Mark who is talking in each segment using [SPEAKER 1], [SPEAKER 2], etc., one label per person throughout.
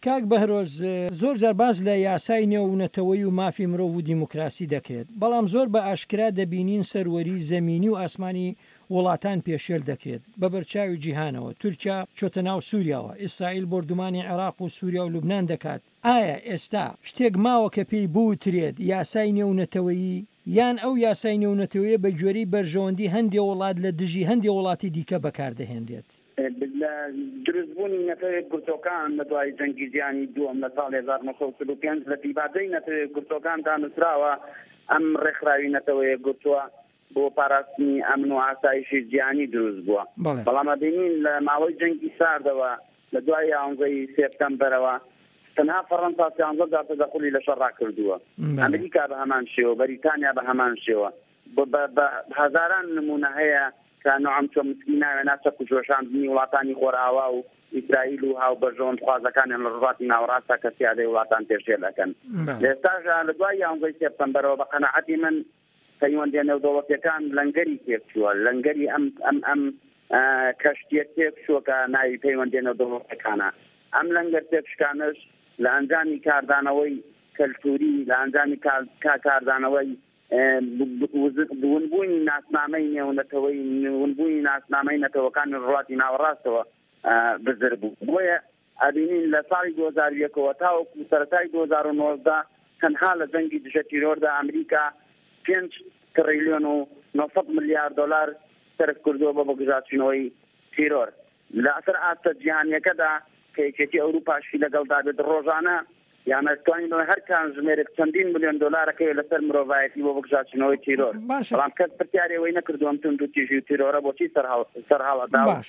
[SPEAKER 1] کاک بەهرۆز زۆر جار باز لە یاسای نێونەتەوەی و مافی مرۆڤ و دیموکراسی دەکرێت، بەڵام زۆر بە ئاشکرا دەبینین سەروەری زەمینی و ئاسمانی وڵاتان پێشێل دەکرێت بە بەرچاوی جیهانەوە. تورکیا چۆتە ناو سووریاوە، ئیسرائیل بردومانی عێراق و سووریا و لوبنان دەکات. ئایا ئێستا شتێک ماوە کە پێی بوترێت یاسای نێونەتەوەیی یان ئەو یاسای نێونەتەوەیە بە گوێرەی بەرژەوەندی هەندێک وڵات لە دژی هەندێک وڵاتی دیکە بەکاردەهێنرێت؟
[SPEAKER 2] دروستبوونی نەتەوەی گورتۆکان لە دوای جەنگی جیهانی دووەم لە ساڵی 1945 لە پیبادەی نەتەوەی گورتۆکان دانووسراوە. ئەم ڕێکخراوی نەتەوەیە گورتووە بۆ پاراستنی ئەمن و ئاسایشی جیهانی دروست بووە. بەڵام ئەبینین لە ماوەی جەنگی ساردەوە لە دوای 11 سێپتەمبەرەوە تەنها فەڕەنسا 13 تەدەخلی لەشەڕ ڕاکردووە. ئەمریکا بە هەمان شێوە، بەریتانیا بە هەمان شێوە. بە هەزاران نمونە هەیە کە نوعم چۆن مسکیناوێ ناچە کوچۆشاندنی وڵاتانی خۆرئاوا و ئیسرائیل و هاو بەرژەوەند خوازەکانیان لە ڕۆژاتی ناوەڕاستە کە سیادەی وڵاتان پێشێل دەکەن. ئێستاش لە دوای 11 سێپتەمبەرەوە بە قەناعەتی من پەیوەندیە نێودەوڵەتیەکان لەنگەری تێکچووە، لەنگەری ئەم کەشتیە تێکچووە کە ناوی پەیوەندیە نێودەوڵەتیەکانە. ئەم لەنگەر تێکشکانش لە ئەنجامی کاردانەوەی کەلتوری، لە ئەنجامی کاردانەوەی ونبوونی ناسنامەی نێونەتەوەی، ونبوونی ناسنامەی نەتەوەکانی ڕۆژاتی ناوەڕاستەوە بزر بوو. بۆیە ئەبینین لە ساڵی 2001ەوە تاوەکو سەرەتای 2019 تەنها لە جەنگی دژە تیرۆردا ئەمریکا 5 تریلیۆن و 900 میلیارد دلار سەرف کردووە بۆ بەگژاچینەوەی تیرۆر. لە ئەسەر ئاستە جیهانیەکەدا کە یەکێتی ئەوروپاشی لەگەڵدا بێت ڕۆژانە یان ئەتوانین هەر کان ژمێرێک چەندین میلیۆن دۆلارەکەی لەسەر مرۆڤایەتی بۆ بەگژاچینەوەی تیرۆر. بەڵام کەس پرسیارەوەی نەکردووەم تونند و تیژی و تیرۆرە بۆچی سەرهەڵەدا و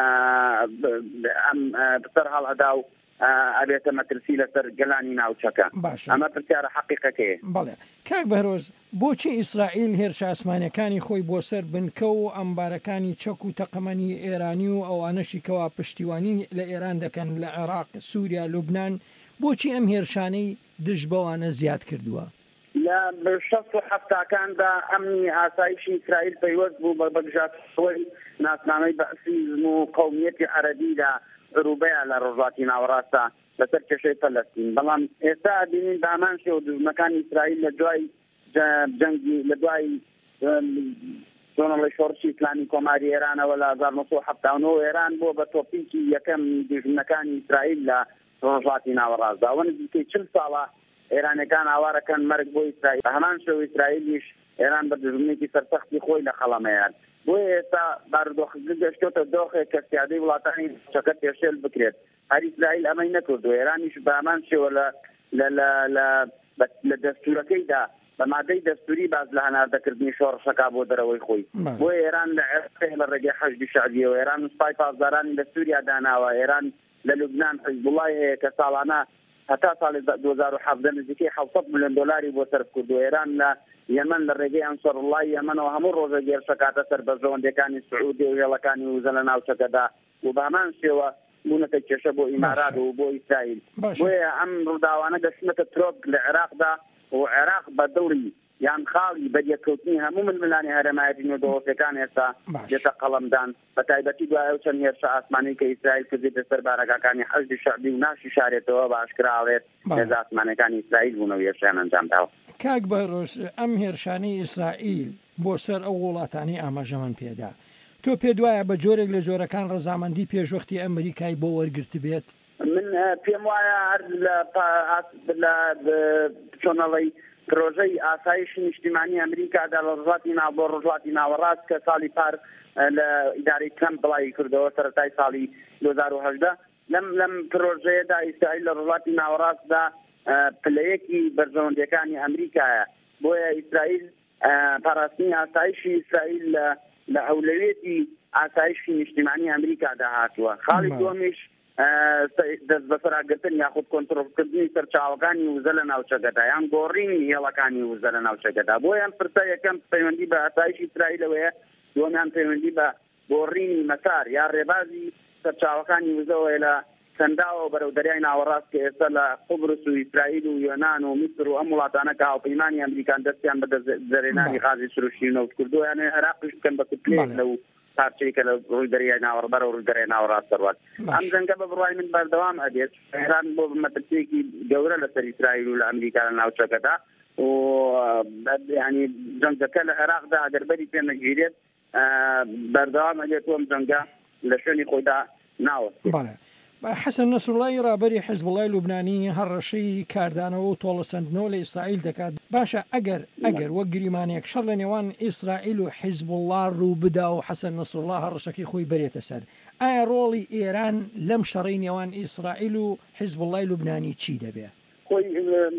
[SPEAKER 2] ئەم سەرهەڵەدا و ئەبێتە مەترسی لەسەر گەلانی ناوچەکە. ئەمە پرسیارە حەقیقەکەیە.
[SPEAKER 1] بەڵێ کاک بەهرۆز، بۆچی ئیسرائیل هێرشە ئاسمانیەکانی خۆی بۆ سەر بنکە و ئەمبارەکانی چەک و تەقەمەنی ئێرانی و ئەوانەشی کەوا پشتیوانی لە ئێران دەکەن لە عێراق، سووریا، لوبنان، بۆچی ئەم هێرشانەی دژ بەوانە زیاد کردووە؟
[SPEAKER 2] لە 1970کاندا ئەمنی ئاسایشی ئیسرائیل پەیوەست بوو بە بەگژاتەوەی ناسنامەی بەعسیزم و قەومیەتی عەرەبی لە عروبەیە لە ڕۆژاتی ناوەڕاستە لەسەر کێشەی فەلەستین. بەڵام ئێستا ئەبینین بە هەمان شێوە دژمەکانی ئیسرائیل لە دوای جەنگی لە دوای جۆنەڵی شۆڕشی ئیسلامی کۆماری ئێرانەوە لە 1970 ئێران بۆ بە تۆپیکی یەکەم دژمنەکانی ئیسرائیل لە ڕۆژاتی ناوەڕاستدا. وە نزیکەی 40 ساڵە ئێرانەکان ئاوارەکەن مەرگ بۆ ئیسرائیل. بە هەمان شێوە ئیسرائیلیش ئێران بە دژمنێکی سەرسەختی خۆی لە خەڵەمەیان. بۆیە ئێستا بارودۆخی گەشتۆتە دۆخێک کە سیادەی وڵاتانی چەکە پێشێل بکرێت. هەر ئیسرائیل ئەمەی نەکردو. ئێرانیش بە هەمان شێوە لە دەستورەکەیدا بە مادەی دەستوری باز لە هەناردەکردنی شۆڕشەکە بۆ دەرەوەی خۆی. بۆیە ئێران لە عێراق لە ڕێگەی حەشدی شەعبیەوە، ئێران سوپای پاسدارانی لە سووریا داناوە، ئێران لە لوبنان حیزبوڵای هەیە کە ساڵانە هەتا ساڵی 2017 نزیکەی 700 میلیۆن دلاری بۆ سەرف کردو. ئێران لە یەمەن لە ڕێگەی ئەنسەڕوڵای یەمەنەوە هەموو ڕۆژە گێرشەکاتە سەر بەرژەوەندەکانی سعودی و هێڵەکانی وزە لە ناوچەکەدا و بە هەمان شێوە بوونەتە کێشە بۆ ئیمارات و بۆ ئیسرائیل. بۆیە ئەم ڕووداوانە گەشتنەتە ترۆک لە عێراقدا و عێراق بە دەوری یان خاڵی بەریەکەوتنی هەموو ململانی هەرێمایەتی نێودەوڵەتیەکان ئێستا دێتە قەڵەمدان، بە تایبەتی دوای ئەو چەند هێرشە ئاسمانی کە ئیسرائیل کردێتە سەر بارەکەکانی حەشدی شەعبی و ناشی شارێتەوە بە ئاشکراوێت هێزە ئاسمانەکانی ئیسرائیل بوونەوە هێرشیان ئەنجام داوە.
[SPEAKER 1] کاک بەهرۆز، ئەم هێرشانەی ئیسرائیل بۆ سەر ئەو وڵاتانی ئاماژەمان پێدا، تۆ پێ دوایە بە جۆرێک لە جۆرەکان ڕەزامەندی پێشوەختی ئەمریکای بۆ وەرگرت بێت؟
[SPEAKER 2] من پێم وایە هەر لە چۆنەڵی پرۆژەی ئاسایشی نیشتیمانی ئەمریکادا لە ڕۆژاتی ناوەڕاست کە ساڵی پار لە ئیدارەی ترامپ بڵاوی کردەوە سەرەتای ساڵی 2018 لەم پرۆژەیەدا ئیسرائیل لە ڕۆژاتی ناوەڕاستدا پلەیەکی بەرژەوەندەکانی ئەمریکایە. بۆیە ئیسرائیل پاراستنی ئاسایشی ئیسرائیل لە ئەولەوێتی ئاسایشی نیشتیمانی ئەمریکادا هاتووە. خاڵی دووەمیش دەست بەسەراگرتن یاخود کۆنتڕۆڵکردنی سەرچاوەکانی وزە لە ناوچەکەدا یان گۆڕینی هێڵەکانی وزە لە ناوچەکەدا. بۆیان پرسە یەکەم پەیوەندی بە ئاسایشی ئیسرائیلەوەیە، دووەمیان پەیوەندی بە گۆڕینی مەسار یا ڕێبازی سەرچاوەکانی وزەوەی لە سنداوە بەرەو دەریای ناوەڕاست کە ئێستا لە قوبرس و ئیسرائیل و یۆنان و میسر و ئەم وڵاتانە کە هاوپەیمانی ئەمریکان دەستیان بە دەرێنانی غازی سروشتی نەوت کردو، یانێ عێراقیش بکەن بە کتلێک لەو پارچەیەکە لە ڕووی دەریای ناوەڕبەر و ڕووی دەریای ناوەڕاست دەڕوات ئەم جەنگە بە بڕوای من بەردەوام ئەدێت ئێران بۆ مەترسیەکی گەورە لەسەر ئیسرائیل و لە ئەمریکا لە ناوچەکەدا و ینی جەنگەکە لە عێراقدا ئەگەر بەری پێ نەگیرێت بەردەوام ئەدێت وەم جەنگە لە شوێنی خۆیدا ناوەستێت.
[SPEAKER 1] حەسەن نەسروڵڵاهی ڕابەری حیزبوڵای لوبنانی هەڕەشەی کاردانەوە و تۆڵەسەندنەوە لە ئیسرائیل دەکات. باشە ئەگەر وەک گریمانێک شەڕ لە نێوان ئیسرائیل و حیزبوڵڵا ڕوو بدا و حەسەن نەسروڵڵاه هەڕەشەکەی خۆی بەرێتە سەر، ئایا ڕۆڵی ئێران لەم شەڕی نێوان ئیسرائیل و حیزبوڵڵای لوبنانی چی دەبێت؟
[SPEAKER 2] خۆی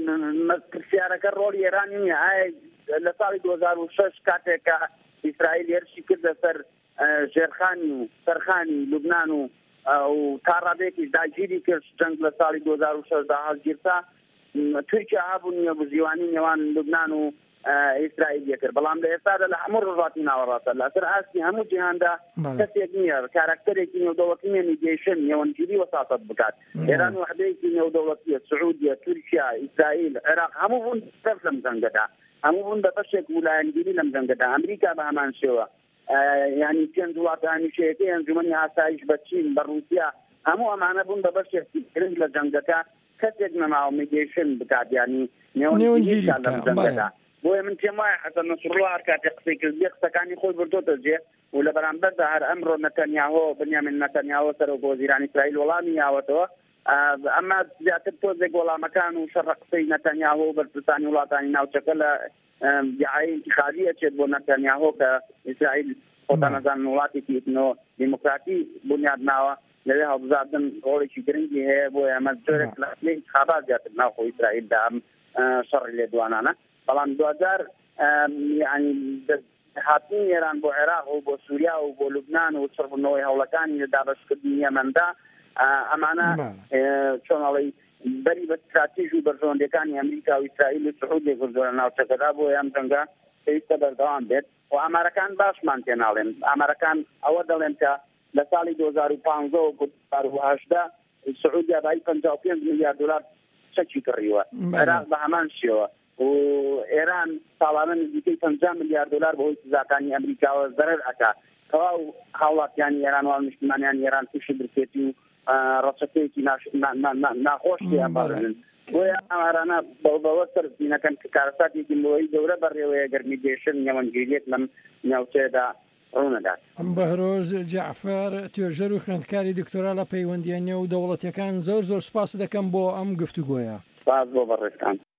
[SPEAKER 2] پرسیارەکە ڕۆڵی ئێرانی نییە. ئایا لە ساڵی 2006 کاتێکە ئیسرائیل هێرشی کردە سەر ژێرخانی و سەرخانی لوبنان و تا ڕادێکی داگیری کرد جەنگ لە ساڵی 2006 دا هەڵگیرتا تورکیا هەبوو نیە بزیوانی نێوان لوبنان و ئیسرائیل کرد، بەڵام لە ئێستادا لە هەموو ڕۆژاتی ناوەڕاتە لەسەر ئاستی هەموو جیهاندا کەسێک نییە کارکتەرێکی نێودەوڵەتی نێنیگەیشن نێوەنگیری وەساطەت بکات. ئێران وحدەیەکی نێودەوڵەتیە، سعودیە، تورکیا، ئیسرائیل، عێراق هەموو بوون سەر لەم جەنگەدا، هەموو بوون بە بەشێک ویلایەتگیری لەم جەنگەدا. ئەمریکا بە هەمان شێوە، ینی پێنج وڵات هەمیشەیەکەی ئەنجومەنی ئاسایش بە چین بە رووسیا هەموو ئەمانە بوون بە بەشێکی گرنگ لە جەنگەکە کەسێک نەماوە میدیشن بکات، ینی نێوەنگیری لەم جەنگەدا. بۆیە من پێم وایە حەسەن نەسروڵڵاه هەر کاتێک قسەی کردی قسەکانی خۆی بردۆتە جێ و لە بەرامبەردا هەر ئەمڕۆ نەتەنیاهۆ بنیامین نەتەنیاهۆ سەرۆکۆ وەزیرانی ئیسرائیل وەڵامی یاوەتەوە، ئەمە زیاتر تۆزێک وەڵامەکان و شەڕە قسەی نەتەنیاهۆ و بەرپرسانی وڵاتانی ناوچەکە لە دیعای انتخابی ئەچێت بۆ نەتەنیاهۆ کە ئیسرائیل خۆتان نەزانن وڵاتێکی دیموکراتی بنیاد ناوە لەوێ هەڵبژاردن ڕۆڵێکی گرنگی هەیە بۆ ئەمە جۆرێک لە انتخابات زیاتر ناوخۆ ئیسرائیلدا ئەم شەڕی لێدوانانە. بەڵام 2000 ینی هاتنی ئێران بۆ عێراق و بۆ سووریا و بۆ لوبنان و سڕبوونەوەی هەوڵەکانی لە دابەشکردنی یەمەندا ئەمانە چۆنەڵی بەری بە استراتیژ و بەرژەوەندەکانی ئەمریکا و ئیسرائیل و سعودی گرزۆرە ناوچەکەدا بۆ ئەم جەنگە پێویستە بەردەوام بێت و ئامارەکان باشمان پێ ناڵێن. ئامارەکان ئەوە دەڵێن کە لە ساڵی 2015 و 2018 سعودیا بای 55 میلیارد دلار چەکی کڕیوە، عێراق بە هەمان شێوە و ئێران ساڵانە نزیکەی 50 میلیارد دلار بەهۆی سزاکانی ئەمریکاوە زەرەر ئەکا. تەواو هاوڵاتیانی ئێران و نیشتیمانیانی ئێران تووشی برکێتی و ڕەچەکەیەکی ناخۆش تێپەڕێن. بۆیە ئەمارانە بەوە سەرچینەکەن کە کارەساتێکی مڵەوەی گەورە بەڕێوەیە گەرمیگەیشتن نێوەنگیریەک لەم ناوچەیەدا ڕوونەدات.
[SPEAKER 1] بەهرۆز جەعفەر توێژەر و خوێندکاری دکتۆرا لە پەیوەندیە نێو دەوڵەتیەکان زۆر سوپاس دەکەم بۆ ئەم گفتوگۆیە.
[SPEAKER 2] سپاس بۆ بەڕێزتان.